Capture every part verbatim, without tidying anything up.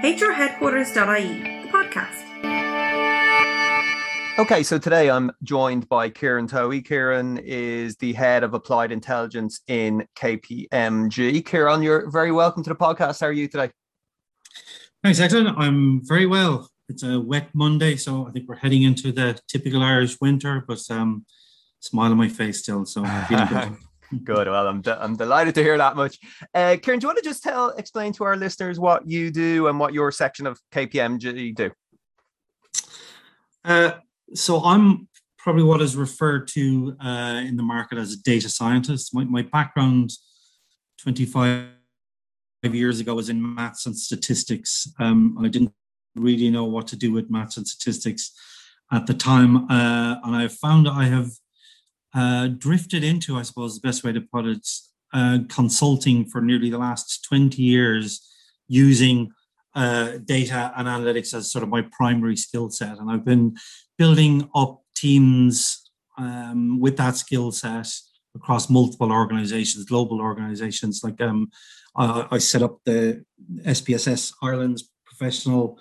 H R headquarters dot I E, the podcast. Okay, so today I'm joined by Kieran Towie. Kieran is the head of applied intelligence in K P M G. Kieran, you're very welcome to the podcast. How are you today? Thanks, excellent. I'm very well. It's a wet Monday, so I think we're heading into the typical Irish winter, but um, smile on my face still, so I'm feeling good. Good. Well, I'm de- I'm delighted to hear that much. Uh, Kieran, do you want to just tell, explain to our listeners what you do and what your section of K P M G do? Uh, so I'm probably what is referred to uh, in the market as a data scientist. My, my background twenty-five years ago was in maths and statistics. Um, and I didn't really know what to do with maths and statistics at the time. Uh, and I found I have Uh, drifted into, I suppose, the best way to put it, uh, consulting for nearly the last twenty years, using uh, data and analytics as sort of my primary skill set. And I've been building up teams um, with that skill set across multiple organizations, global organizations. Like um, uh, I set up the S P S S Ireland's professional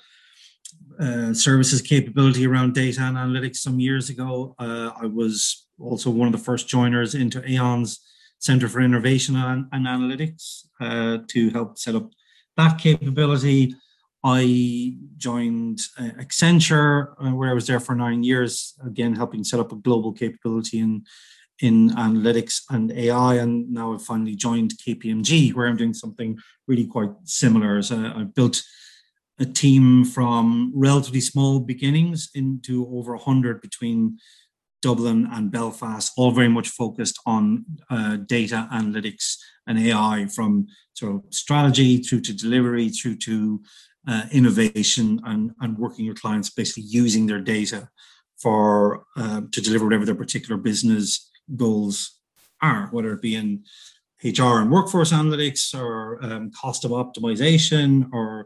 uh, services capability around data and analytics some years ago. Uh, I was also one of the first joiners into Aon's Centre for Innovation and, and Analytics uh, to help set up that capability. I joined uh, Accenture, uh, where I was there for nine years, again, helping set up a global capability in, in analytics and A I. And now I've finally joined K P M G, where I'm doing something really quite similar. So I've built a team from relatively small beginnings into over one hundred between Dublin and Belfast, all very much focused on uh, data analytics and A I, from sort of strategy through to delivery, through to uh, innovation, and, and working with clients, basically using their data for uh, to deliver whatever their particular business goals are, whether it be in H R and workforce analytics, or um, cost of optimization, or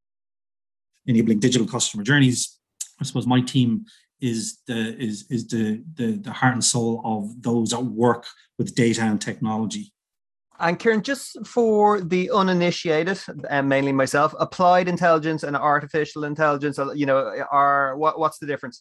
enabling digital customer journeys. I suppose my team is the is is the, the the heart and soul of those that work with data and technology. And Kieran, just for the uninitiated, and mainly myself, applied intelligence and artificial intelligence, you know, are what what's the difference?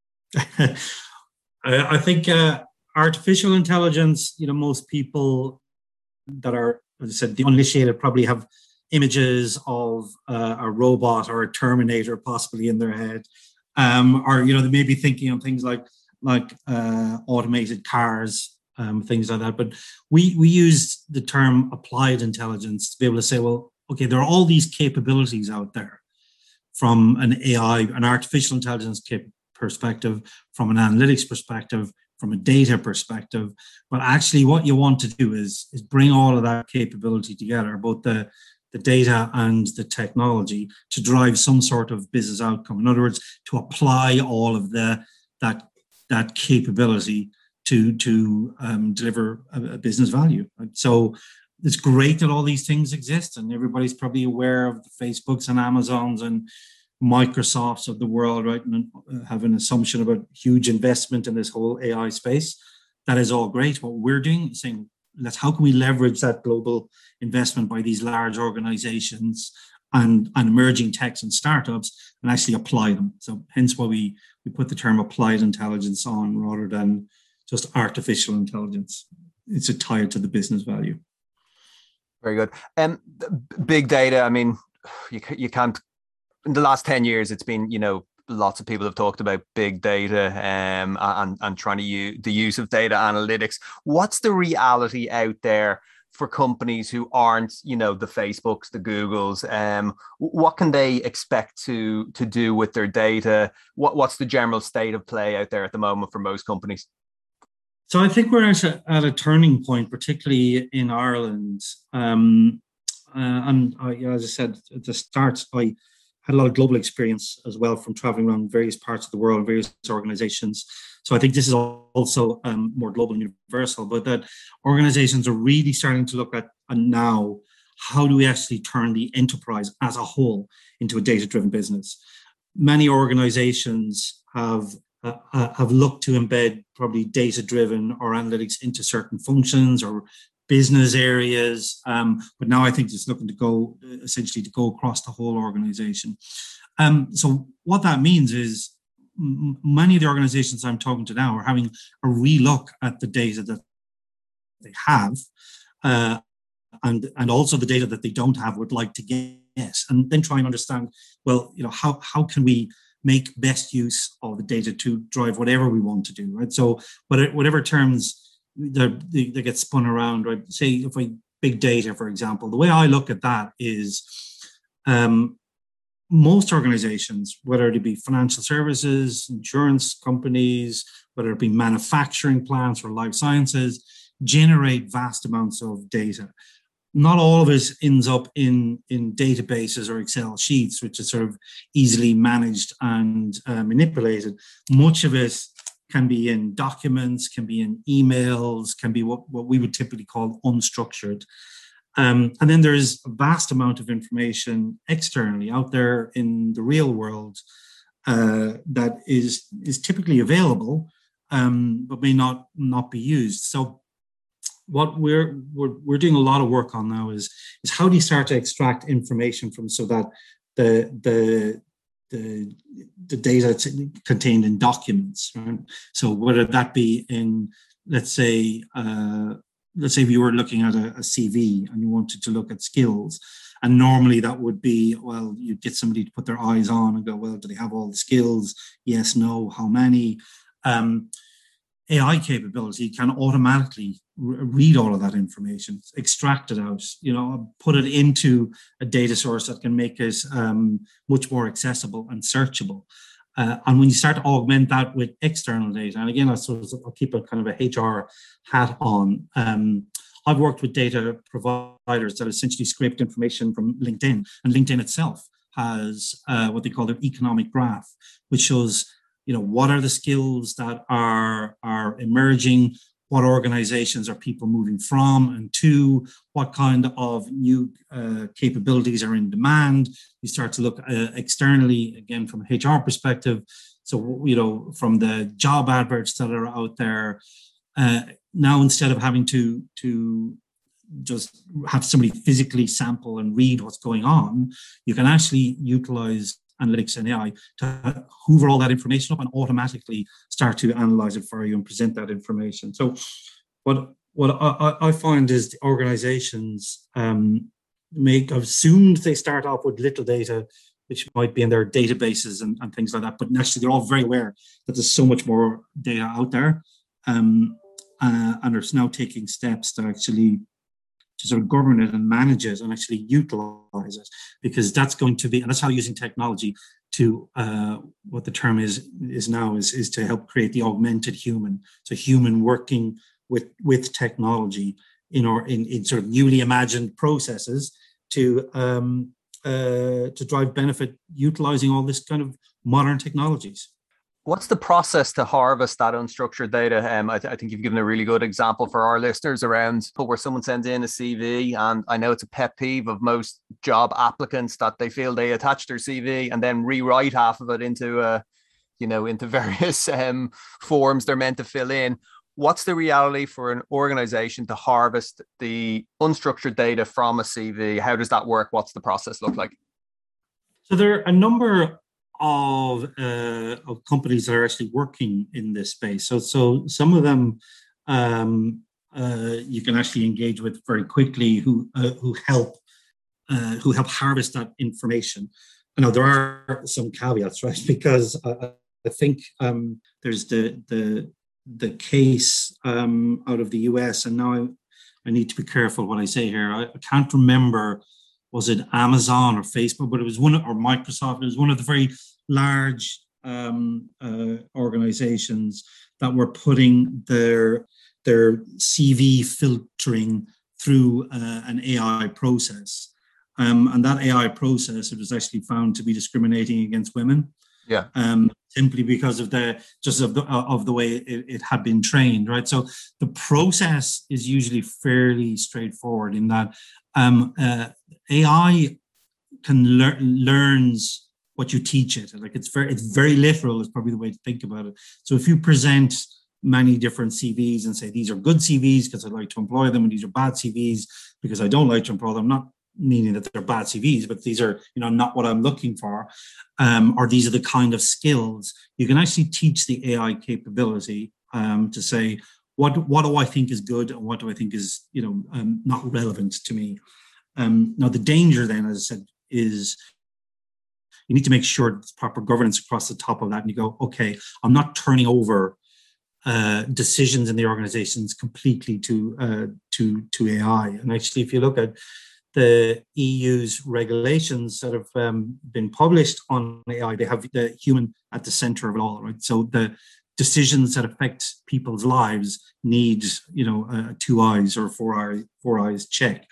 I think uh, artificial intelligence, you know, most people that are, as I said, the uninitiated probably have images of uh, a robot or a Terminator possibly in their head. Um, or, you know, they may be thinking of things like like uh, automated cars, um, things like that. But we we use the term applied intelligence to be able to say, well, okay, there are all these capabilities out there from an A I, an artificial intelligence cap- perspective, from an analytics perspective, from a data perspective. But actually what you want to do is, is bring all of that capability together, both the the data and the technology, to drive some sort of business outcome. In other words, to apply all of the that that capability to to um, deliver a, a business value. So it's great that all these things exist, and everybody's probably aware of the Facebooks and Amazons and Microsofts of the world, right? And have an assumption about huge investment in this whole A I space. That is all great. What we're doing is saying, let's how can we leverage that global investment by these large organizations and, and emerging techs and startups, and actually apply them. So hence why we, we put the term applied intelligence on rather than just artificial intelligence. It's a tie to the business value. Very good. And um, big data, I mean, you, you can't, in the last ten years, it's been, you know, lots of people have talked about big data um, and, and trying to use the use of data analytics. What's the reality out there for companies who aren't, you know, the Facebooks, the Googles? Um, what can they expect to to do with their data? What What's the general state of play out there at the moment for most companies? So I think we're at a, at a turning point, particularly in Ireland. Um, uh, and I, as I said at the start, I had a lot of global experience as well from traveling around various parts of the world, various organizations. So I think this is also um, more global and universal, but that organizations are really starting to look at and now, how do we actually turn the enterprise as a whole into a data-driven business? Many organizations have uh, have looked to embed probably data-driven or analytics into certain functions or business areas, um, but now I think it's looking to go essentially to go across the whole organization. Um, so what that means is m- many of the organizations I'm talking to now are having a relook at the data that they have, uh, and and also the data that they don't have would like to get, and then try and understand, well, you know, how how can we make best use of the data to drive whatever we want to do, right? So whatever, whatever terms they, they get spun around, right? Say if I big data, for example, the way I look at that is um, most organizations, whether it be financial services, insurance companies, whether it be manufacturing plants or life sciences, generate vast amounts of data. Not all of it ends up in, in databases or Excel sheets, which is sort of easily managed and uh, manipulated. Much of it can be in documents, can be in emails, can be what, what we would typically call unstructured. Um, and then there's a vast amount of information externally out there in the real world uh, that is, is typically available, um, but may not, not be used. So what we're, we're we're doing a lot of work on now is, is how do you start to extract information from so that the the the, the data contained in documents, right? So whether that be in, let's say, uh, let's say if you were looking at a, a C V and you wanted to look at skills, and normally that would be, well, you'd get somebody to put their eyes on and go, well, do they have all the skills? Yes, no, how many? Um, A I capability can automatically re- read all of that information, extract it out, you know, put it into a data source that can make it um, much more accessible and searchable. Uh, and when you start to augment that with external data, and again, I suppose I'll keep a kind of a H R hat on. Um, I've worked with data providers that essentially scrape information from LinkedIn, and LinkedIn itself has uh, what they call their economic graph, which shows, you know, what are the skills that are, are emerging, what organizations are people moving from and to, what kind of new uh, capabilities are in demand. You start to look uh, externally, again, from a H R perspective. So, you know, from the job adverts that are out there, uh, now instead of having to, to just have somebody physically sample and read what's going on, you can actually utilize analytics and A I to hoover all that information up and automatically start to analyze it for you and present that information. So what what I, I find is the organizations um, make assumed they start off with little data, which might be in their databases and, and things like that, but actually they're all very aware that there's so much more data out there, um, uh, and are now taking steps to actually to sort of govern it and manage it and actually utilize it, because that's going to be, and that's how using technology to, uh, what the term is is now, is, is to help create the augmented human. So human working with, with technology in, or in, in sort of newly imagined processes to, um, uh, to drive benefit, utilizing all this kind of modern technologies. What's the process to harvest that unstructured data? Um, I, th- I think you've given a really good example for our listeners around where someone sends in a C V, and I know it's a pet peeve of most job applicants that they feel they attach their C V and then rewrite half of it into, uh, you know, into various um, forms they're meant to fill in. What's the reality for an organization to harvest the unstructured data from a C V? How does that work? What's the process look like? So there are a number of uh, of companies that are actually working in this space. So so some of them um, uh, you can actually engage with very quickly, who uh, who help uh, who help harvest that information. I know there are some caveats, right? Because I, I think um, there's the the the case um, out of the U S, and now I, I need to be careful what I say here. I, I can't remember, was it Amazon or Facebook, but it was one, or Microsoft. It was one of the very large um, uh, organizations that were putting their their C V filtering through uh, an A I process, um, and that A I process, it was actually found to be discriminating against women. Yeah. Um, simply because of the just of the of the way it, it had been trained, right? So the process is usually fairly straightforward in that um, uh, A I can learn learns what you teach it. Like it's very it's very literal is probably the way to think about it. So if you present many different C Vs and say, these are good C Vs because I'd like to employ them, and these are bad C Vs because I don't like to employ them. Not meaning that they're bad C Vs, but these are, you know, not what I'm looking for. Um, or these are the kind of skills. You can actually teach the A I capability um, to say, what, what do I think is good and what do I think is, you know, um, not relevant to me? Um, now, the danger then, as I said, is you need to make sure there's proper governance across the top of that. And you go, okay, I'm not turning over uh, decisions in the organizations completely to, uh, to, to A I. And actually, if you look at the E U's regulations that have um, been published on A I, they have the human at the center of it all, right? So the decisions that affect people's lives need, you know, uh, two eyes or four eyes, four eyes check.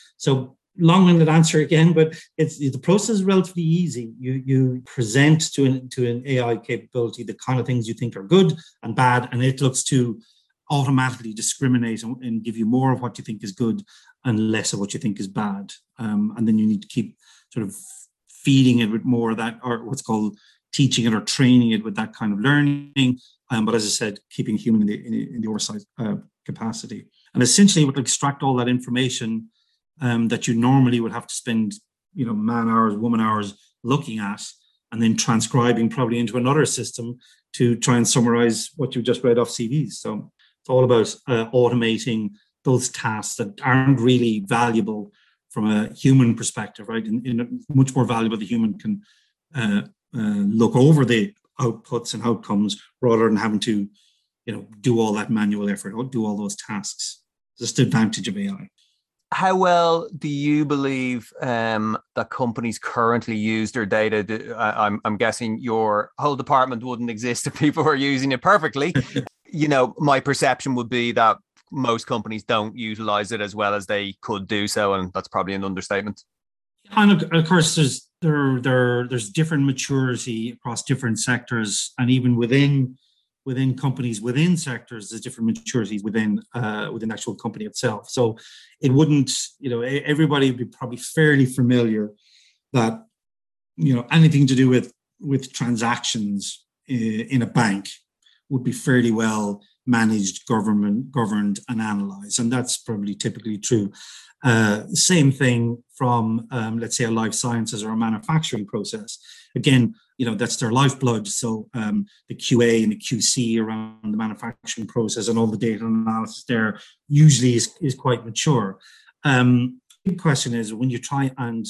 So long-winded answer again, but it's the process is relatively easy. You you present to an to an A I capability the kind of things you think are good and bad, and it looks to automatically discriminate and, and give you more of what you think is good and less of what you think is bad. Um, and then you need to keep sort of feeding it with more of that, or what's called teaching it or training it with that kind of learning. Um, but as I said, keeping human in the, in, in the oversight uh, capacity. And essentially it would extract all that information um, that you normally would have to spend, you know, man hours, woman hours looking at, and then transcribing probably into another system to try and summarize what you just read off C Vs. So it's all about uh, automating those tasks that aren't really valuable from a human perspective, right? In, in much more valuable, the human can uh, uh, look over the outputs and outcomes rather than having to, you know, do all that manual effort or do all those tasks. Just the advantage of A I. How well do you believe um, that companies currently use their data? Do, I, I'm, I'm guessing your whole department wouldn't exist if people were using it perfectly. You know, my perception would be that most companies don't utilize it as well as they could do so, and that's probably an understatement. And of course, there's there there there's different maturity across different sectors, and even within within companies within sectors, there's different maturities within uh, within the actual company itself. So it wouldn't, you know, everybody would be probably fairly familiar that, you know, anything to do with with transactions in a bank would be fairly well managed, government governed, and analysed, and that's probably typically true. Uh, same thing from, um, let's say, a life sciences or a manufacturing process. Again, you know, that's their lifeblood. So um, the Q A and the Q C around the manufacturing process and all the data analysis there usually is, is quite mature. Um, the question is, when you try and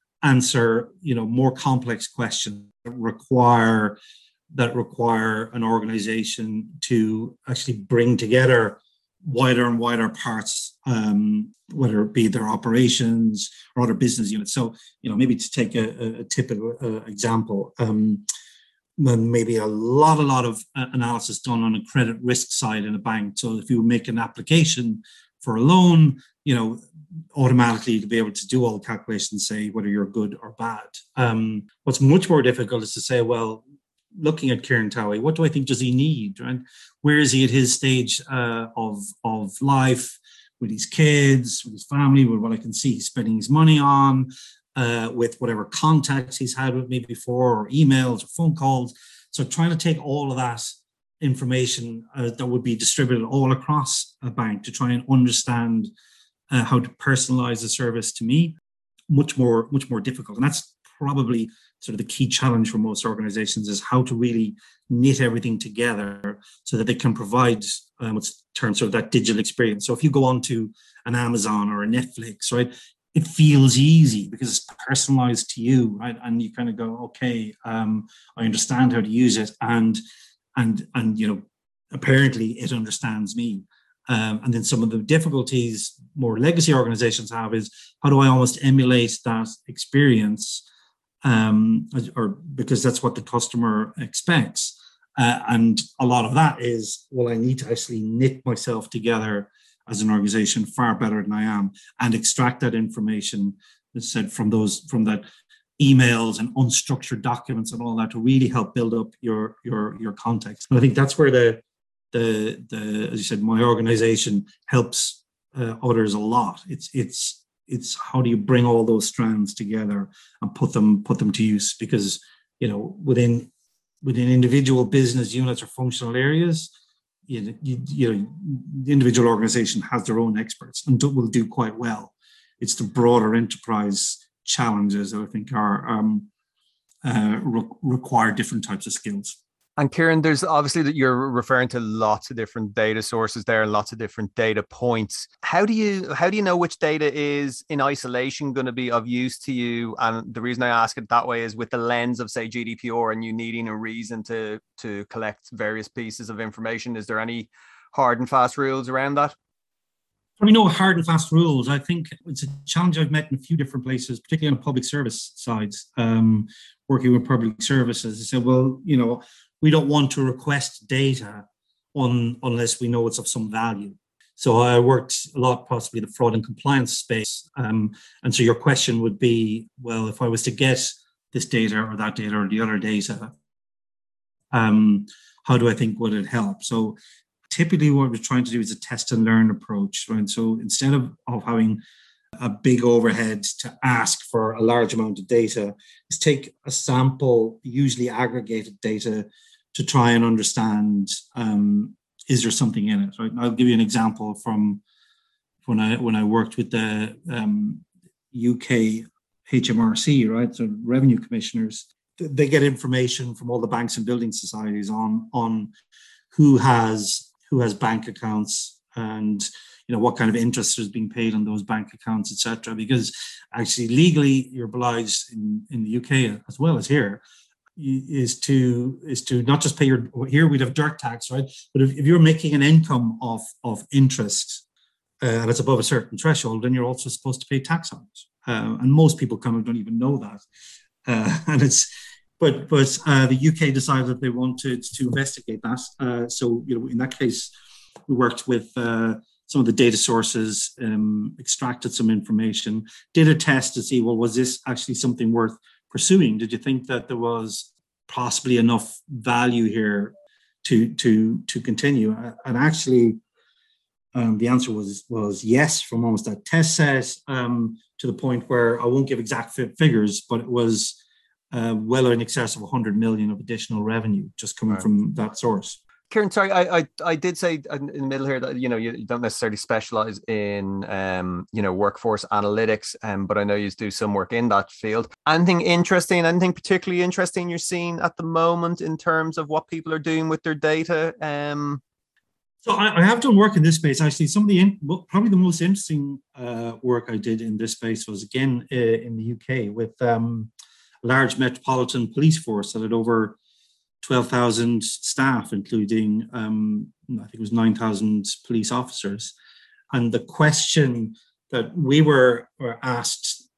answer, you know, more complex questions that require that require an organization to actually bring together wider and wider parts, um, whether it be their operations or other business units. So, you know, maybe to take a, a typical uh, example, um, then maybe a lot, a lot of analysis done on a credit risk side in a bank. So if you make an application for a loan, you know, automatically to be able to do all the calculations, say whether you're good or bad. Um, what's much more difficult is to say, well, looking at Kieran Towie, what do I think does he need, right? Where is he at his stage uh, of, of life with his kids, with his family, with what I can see he's spending his money on, uh, with whatever contacts he's had with me before, or emails or phone calls. So trying to take all of that information uh, that would be distributed all across a bank to try and understand uh, how to personalize the service to me, much more, much more difficult. And that's probably sort of the key challenge for most organizations, is how to really knit everything together so that they can provide um, what's termed sort of that digital experience. So if you go on to an Amazon or a Netflix, right, it feels easy because it's personalized to you, right? And you kind of go, okay, um, I understand how to use it. And, and, and, you know, apparently it understands me. Um, and then some of the difficulties more legacy organizations have is, how do I almost emulate that experience? Um, or because that's what the customer expects. Uh, and a lot of that is, well, I need to actually knit myself together as an organization far better than I am, and extract that information, as said, from those, from that emails and unstructured documents and all that, to really help build up your your your context. And I think that's where the the the as you said, my organization helps uh, others a lot. It's it's It's how do you bring all those strands together and put them put them to use? Because, you know, within within individual business units or functional areas, you know, you, you know, the individual organization has their own experts and do, will do quite well. It's the broader enterprise challenges that I think are um, uh, re- require different types of skills. And Kieran, there's obviously that you're referring to lots of different data sources there and lots of different data points. How do you how do you know which data is in isolation going to be of use to you? And the reason I ask it that way is with the lens of, say, G D P R and you needing a reason to to collect various pieces of information. Is there any hard and fast rules around that? Probably no hard and fast rules. I think it's a challenge I've met in a few different places, particularly on the public service sides, um, working with public services. They said, well, you know, we don't want to request data on, unless we know it's of some value. So I worked a lot possibly in the fraud and compliance space. Um, and so your question would be, well, if I was to get this data or that data or the other data, um, how do I think would it help? So typically what we're trying to do is a test and learn approach, right? So instead of, of having a big overhead to ask for a large amount of data, is take a sample, usually aggregated data, to try and understand, um, is there something in it, right? I'll give you an example from when I when I worked with the um, U K H M R C, right? So revenue commissioners, they get information from all the banks and building societies on, on who has who has bank accounts and, you know, what kind of interest is being paid on those bank accounts, et cetera. Because actually legally you're obliged in, in the U K as well as here is to is to not just pay your, here we'd have dirt tax, right? But if, if you're making an income of, of interest uh, and it's above a certain threshold, then you're also supposed to pay tax on it. Uh, and most people kind of don't even know that. Uh, and it's, but but uh, the U K decided that they wanted to investigate that. Uh, so, you know, in that case, we worked with uh, some of the data sources, um, extracted some information, did a test to see, well, was this actually something worth pursuing? Did you think that there was possibly enough value here to to to continue? And actually, um, the answer was was yes from almost that test set, um, to the point where I won't give exact figures, but it was uh, well in excess of one hundred million of additional revenue just coming right from that source. Kieran, sorry, I, I I did say in the middle here that, you know, you don't necessarily specialize in, um, you know, workforce analytics, um, but I know you do some work in that field. Anything interesting, anything particularly interesting you're seeing at the moment in terms of what people are doing with their data? Um, so I, I have done work in this space. Actually, some of the, in, probably the most interesting uh, work I did in this space was, again, uh, in the U K with um, a large metropolitan police force that had over twelve thousand staff, including, um, I think it was nine thousand police officers. And the question that we were, were asked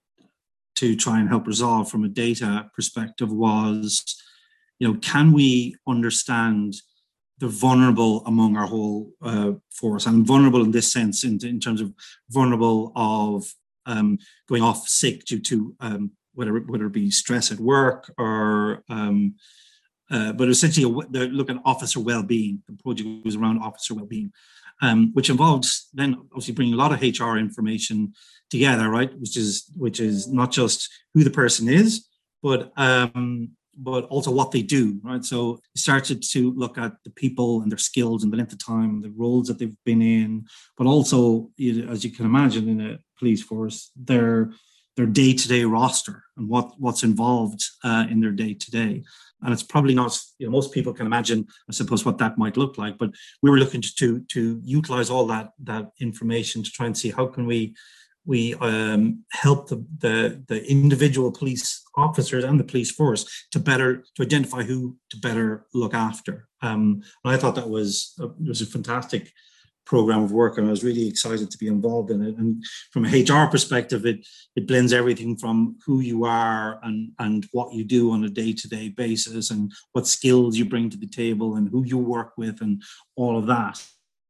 to try and help resolve from a data perspective was, you know, can we understand the vulnerable among our whole uh, force? And vulnerable in this sense, in, in terms of vulnerable of um, going off sick due to um, whether, whether it be stress at work or um, Uh, but essentially, they're looking at officer well-being. The project was around officer well-being, um, which involves then obviously bringing a lot of H R information together, right? Which is which is not just who the person is, but um, but also what they do, right? So we started to look at the people and their skills and the length of time, the roles that they've been in, but also, as you can imagine, in a police force, their their day-to-day roster and what what's involved uh, in their day-to-day. And it's probably not, you know, most people can imagine, I suppose, what that might look like. But we were looking to to, to utilize all that that information to try and see how can we we um, help the, the the individual police officers and the police force to better to identify who to better look after. Um, and I thought that was a, it was a fantastic program of work, and I was really excited to be involved in it. And from a H R perspective, it it blends everything from who you are and and what you do on a day-to-day basis, and what skills you bring to the table, and who you work with, and all of that,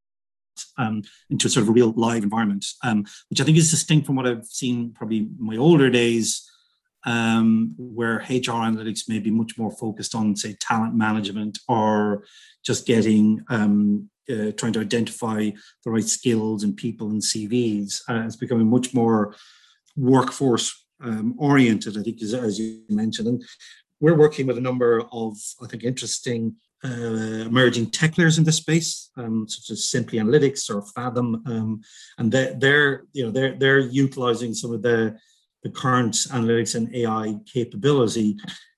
um, into sort of a real live environment, um, which I think is distinct from what I've seen probably in my older days, um, where H R analytics may be much more focused on, say, talent management or just getting um, Uh, trying to identify the right skills and people and C Vs. Uh, it's becoming much more workforce um, oriented, I think, as, as you mentioned. And we're working with a number of, I think, interesting uh, emerging tech players in this space, um, such as Simply Analytics or Fathom, um, and they're, they're you know they're they're utilizing some of the the current analytics and A I capability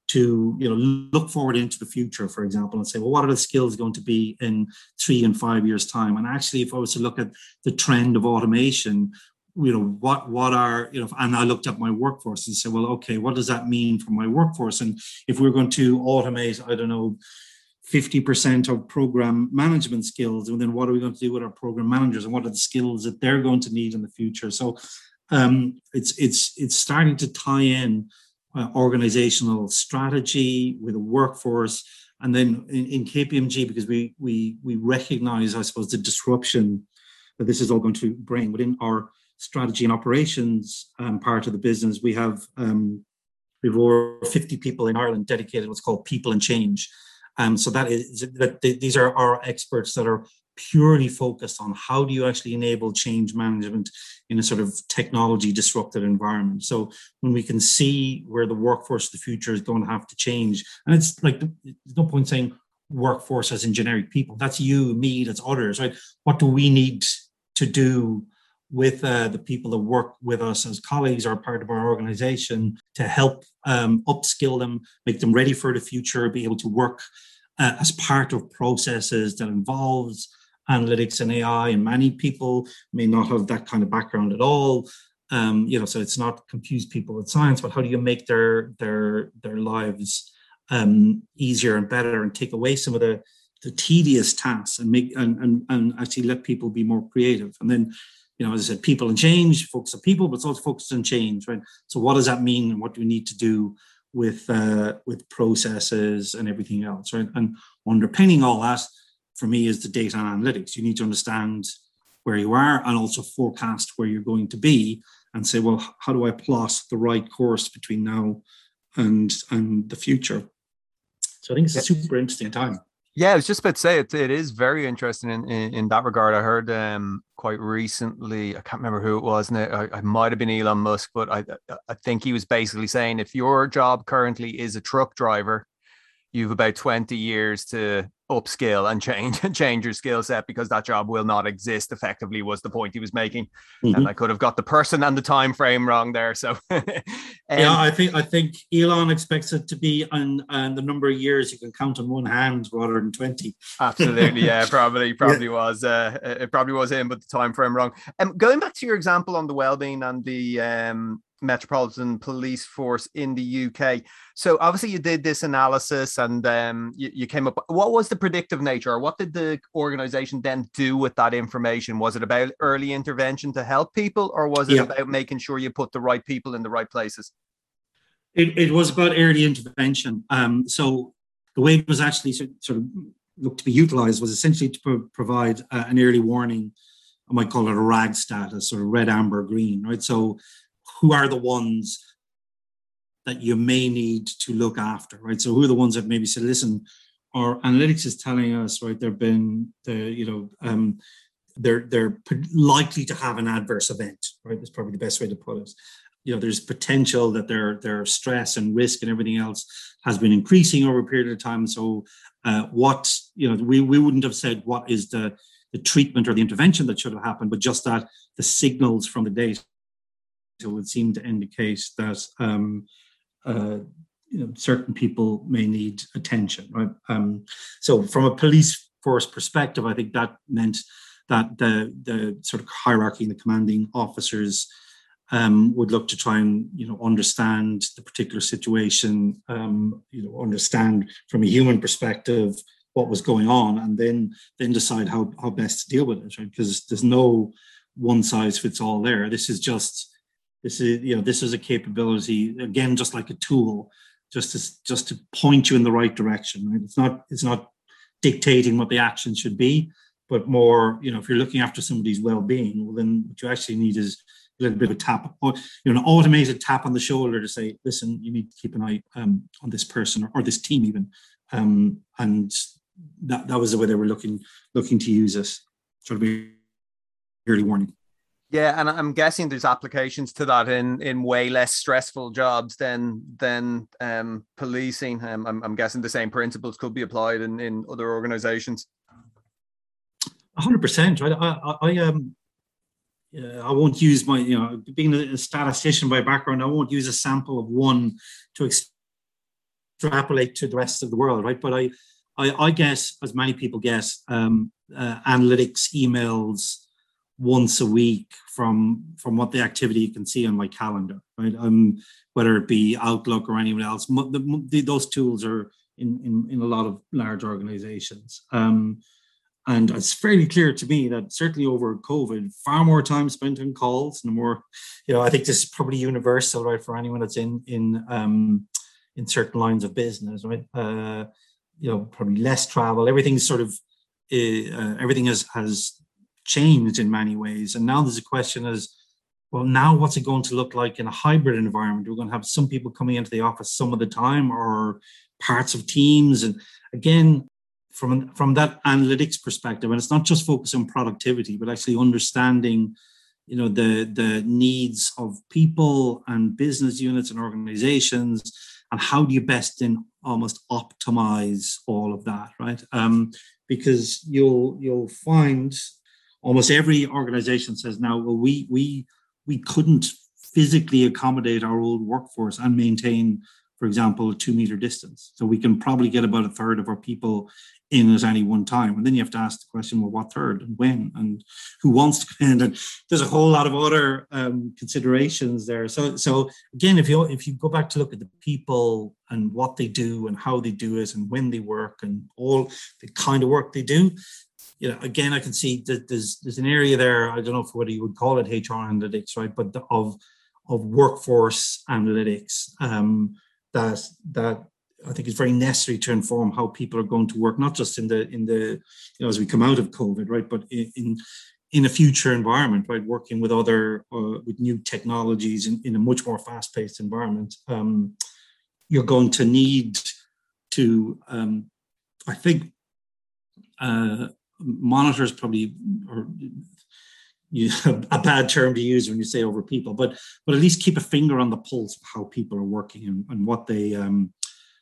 to you know look forward into the future, for example, and say, well, what are the skills going to be in three and five years' time? And actually, if I was to look at the trend of automation, you know, what what are you know, and I looked at my workforce and said, well, okay, what does that mean for my workforce? And if we're going to automate, I don't know, fifty percent of program management skills, and then what are we going to do with our program managers, and what are the skills that they're going to need in the future? So um, it's it's it's starting to tie in uh, organizational strategy with a workforce, and then in, in K P M G, because we we we recognize, I suppose, the disruption that this is all going to bring within our strategy and operations um, part of the business. We have um, we have over fifty people in Ireland dedicated to what's called people and change. Um, so that is that these are our experts that are purely focused on how do you actually enable change management in a sort of technology disrupted environment. So when we can see where the workforce of the future is going to have to change, and it's like there's no point saying workforce as in generic people. That's you, me, that's others, right? What do we need to do with uh, the people that work with us as colleagues or part of our organization to help um, upskill them, make them ready for the future, be able to work uh, as part of processes that involves analytics and A I. And many people may not have that kind of background at all. Um, you know, so it's not confuse people with science, but how do you make their their their lives um, easier and better, and take away some of the the tedious tasks, and make and and, and actually let people be more creative. And then, you know, as I said, people and change, focus on people, but it's also focused on change, right? So what does that mean, and what do we need to do with uh, with processes and everything else, right? And underpinning all that, for me, is the data and analytics. You need to understand where you are and also forecast where you're going to be, and say, well, how do I plot the right course between now and and the future? So I think it's a super interesting time. Yeah, I was just about to say it. It is very interesting in, in, in that regard. I heard um, quite recently, I can't remember who it was, and I, I might have been Elon Musk, but I I think he was basically saying if your job currently is a truck driver, you've about twenty years to upskill and change and change your skill set, because that job will not exist effectively, was the point he was making. Mm-hmm. And I could have got the person and the time frame wrong there. So um, yeah, I think I think Elon expects it to be on, on the number of years you can count on one hand rather than twenty. Absolutely, yeah, probably probably yeah. was uh, it probably was him, but the time frame wrong. Um, going back to your example on the wellbeing and the um Metropolitan Police Force in the U K. So obviously you did this analysis, and um, you, you came up. What was the predictive nature, or what did the organization then do with that information? Was it about early intervention to help people, or was it yeah. about making sure you put the right people in the right places? It, it was about early intervention. Um, so the way it was actually sort of looked to be utilized was essentially to pro- provide uh, an early warning. I might call it a RAG status, or red, amber, green, right? So who are the ones that you may need to look after, right? So who are the ones that maybe said, listen, our analytics is telling us, right, they've been, the, you know, um, they're they're likely to have an adverse event, right? That's probably the best way to put it. You know, there's potential that their their stress and risk and everything else has been increasing over a period of time. So uh, what, you know, we, we wouldn't have said what is the, the treatment or the intervention that should have happened, but just that the signals from the data would seem to indicate that um, uh, you know, certain people may need attention, right? Um, so from a police force perspective, I think that meant that the the sort of hierarchy and the commanding officers um, would look to try and, you know, understand the particular situation, um, you know, understand from a human perspective what was going on, and then then decide how how best to deal with it, right? Because there's no one size fits all there. This is just This is, you know, this is a capability, again, just like a tool, just to just to point you in the right direction. Right? It's not it's not dictating what the action should be, but more, you know, if you're looking after somebody's well-being, well, then what you actually need is a little bit of a tap, or, you know, an automated tap on the shoulder to say, listen, you need to keep an eye um, on this person or, or this team even, um, and that that was the way they were looking looking to use it. Sort of early warning. Yeah, and I'm guessing there's applications to that in in way less stressful jobs than than um, policing. Um, I'm, I'm guessing the same principles could be applied in, in other organizations. one hundred percent, right? I, I, I um, uh, I won't use my, you know, being a statistician by background, I won't use a sample of one to extrapolate to the rest of the world, right? But I, I, I guess, as many people guess, um, uh, analytics emails once a week from from what the activity you can see on my calendar, right? Um, whether it be Outlook or anyone else, the, the, those tools are in, in in a lot of large organizations. Um, and it's fairly clear to me that certainly over COVID, far more time spent on calls and more, you know, I think this is probably universal, right, for anyone that's in in um, in certain lines of business, right? Uh, you know, probably less travel. Everything's sort of uh, everything has has changed in many ways. And now there's a question as, well, now what's it going to look like in a hybrid environment? We're going to have some people coming into the office some of the time or parts of teams. And again, from, from that analytics perspective, and it's not just focused on productivity, but actually understanding, you know, the, the needs of people and business units and organizations, and how do you best then almost optimize all of that, right? Um, because you'll you'll find almost every organization says now, well, we we we couldn't physically accommodate our old workforce and maintain, for example, a two meter distance. So we can probably get about a third of our people in at any one time. And then you have to ask the question, well, what third and when and who wants to come in? And there's a whole lot of other um, considerations there. So, so again, if you if you go back to look at the people and what they do and how they do it and when they work and all the kind of work they do, you know, again, I can see that there's there's an area there. I don't know if whether you would call it H R analytics, right? But the, of of workforce analytics um, that that I think is very necessary to inform how people are going to work, not just in the in the you know as we come out of COVID, right? But in in, in a future environment, right? Working with other uh, with new technologies in, in a much more fast-paced environment, um, you're going to need to, um, I think. Uh, monitors probably or you have a bad term to use when you say over people, but but at least keep a finger on the pulse of how people are working and, and what they um,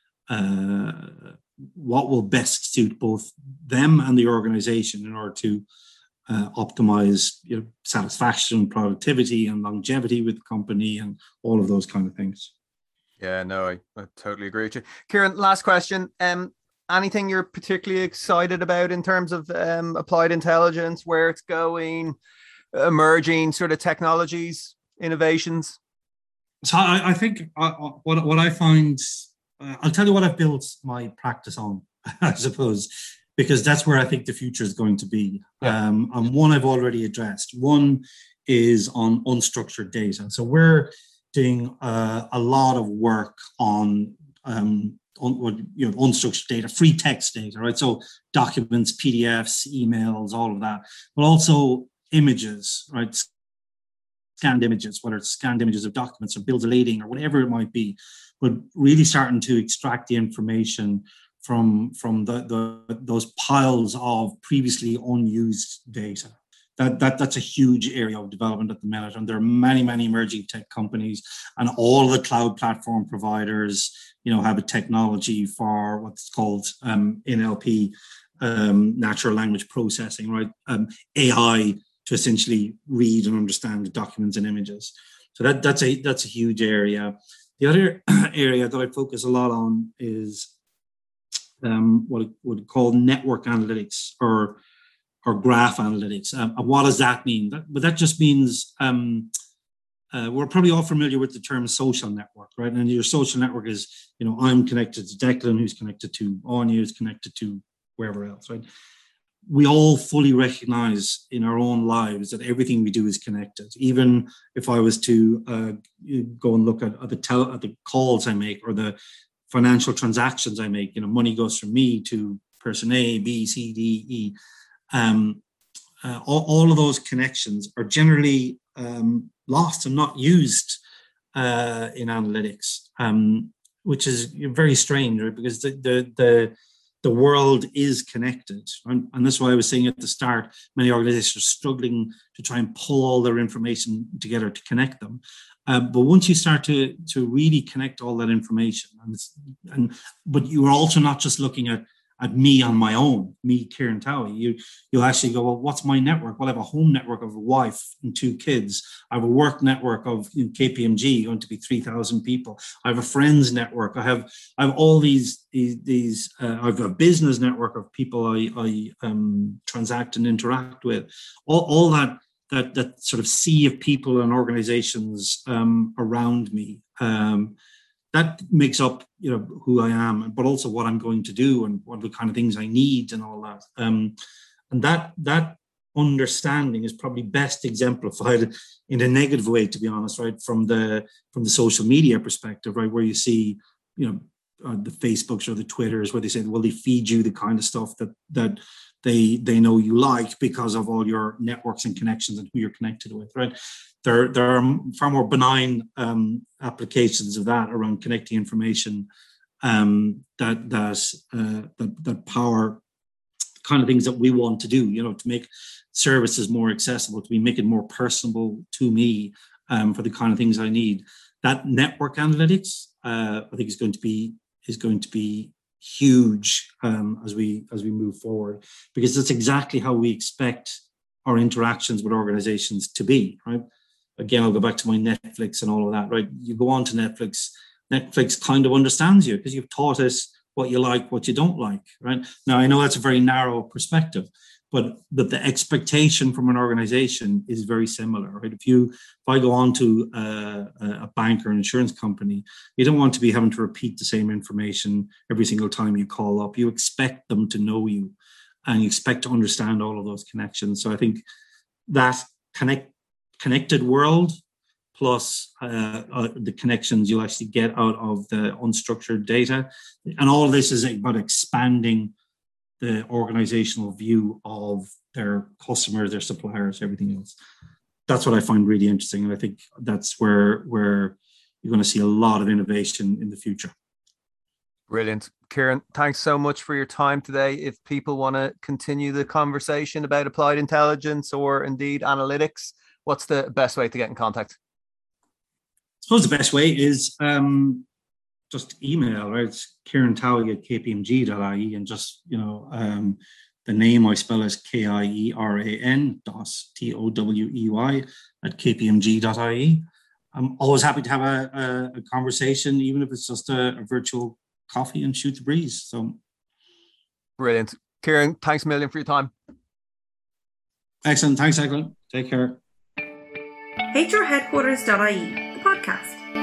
uh, what will best suit both them and the organization in order to uh, optimize, you know, satisfaction, productivity, and longevity with the company, and all of those kind of things. Yeah, no, I, I totally agree with you, Kieran. Last question. Um. Anything you're particularly excited about in terms of um, applied intelligence, where it's going, emerging sort of technologies, innovations? So I, I think I, what what I find, uh, I'll tell you what I've built my practice on, I suppose, because that's where I think the future is going to be. Yeah. Um, and one I've already addressed. One is on unstructured data. So we're doing uh, a lot of work on um, On, you know, unstructured data, free text data, right? So documents, P D Fs, emails, all of that, but also images, right? Scanned images, whether it's scanned images of documents or bills of lading or whatever it might be, but really starting to extract the information from from the, the those piles of previously unused data. That, that that's a huge area of development at the minute, and there are many many emerging tech companies, and all the cloud platform providers, you know, have a technology for what's called um, N L P, um, natural language processing, right? Um, A I to essentially read and understand the documents and images. So that that's a that's a huge area. The other area that I focus a lot on is um, what I would call network analytics or or graph analytics. Um, and what does that mean? That, but that just means um, uh, we're probably all familiar with the term social network, right? And your social network is, you know, I'm connected to Declan, who's connected to Anya, who's connected to wherever else, right? We all fully recognize in our own lives that everything we do is connected. Even if I was to uh, go and look at, at the tel- at the calls I make or the financial transactions I make, you know, money goes from me to person A, B, C, D, E. Um, uh, all, all of those connections are generally um, lost and not used uh, in analytics, um, which is very strange, right? Because the, the the the world is connected. And, and that's why I was saying at the start, many organizations are struggling to try and pull all their information together to connect them. Uh, but once you start to, to really connect all that information, and, it's, and but you're also not just looking at, at me on my own, me, Kieran Towie. You, you'll actually go, well, what's my network? Well, I have a home network of a wife and two kids. I have a work network of in K P M G, going to be three thousand people. I have a friends network. I have I have all these, these, these uh, I have a business network of people I, I um, transact and interact with. All, all that, that, that sort of sea of people and organizations um, around me. Um, That makes up, you know, who I am, but also what I'm going to do and what the kind of things I need and all that. Um, and that that understanding is probably best exemplified in a negative way, to be honest, right? From the from the social media perspective, right, where you see, you know, uh, the Facebooks or the Twitters, where they say, well, they feed you the kind of stuff that that they they know you like because of all your networks and connections and who you're connected with, right? There, there are far more benign um, applications of that around connecting information um, that that, uh, that that power the kind of things that we want to do. You know, to make services more accessible, to be make it more personable to me um, for the kind of things I need. That network analytics, uh, I think, is going to be is going to be huge um, as we as we move forward, because that's exactly how we expect our interactions with organizations to be, right? Again, I'll go back to my Netflix and all of that, right? You go on to Netflix, Netflix kind of understands you because you've taught us what you like, what you don't like, right? Now, I know that's a very narrow perspective, but, but the expectation from an organization is very similar, right? If you, if I go on to a, a bank or an insurance company, you don't want to be having to repeat the same information every single time you call up. You expect them to know you and you expect to understand all of those connections. So I think that connect, connected world plus uh, uh, the connections you'll actually get out of the unstructured data. And all of this is about expanding the organizational view of their customers, their suppliers, everything else. That's what I find really interesting. And I think that's where, where you're going to see a lot of innovation in the future. Brilliant. Kieran, thanks so much for your time today. If people want to continue the conversation about applied intelligence or indeed analytics, what's the best way to get in contact? I suppose the best way is um, just email, right? It's Kieran Towie at k p m g dot i e, and just, you know, um, the name I spell is K I E R A N dot T O W E Y at k p m g dot i e. I'm always happy to have a, a, a conversation, even if it's just a, a virtual coffee and shoot the breeze. So brilliant. Kieran, thanks a million for your time. Excellent. Thanks, Eglin. Take care. H R headquarters dot I E, the podcast.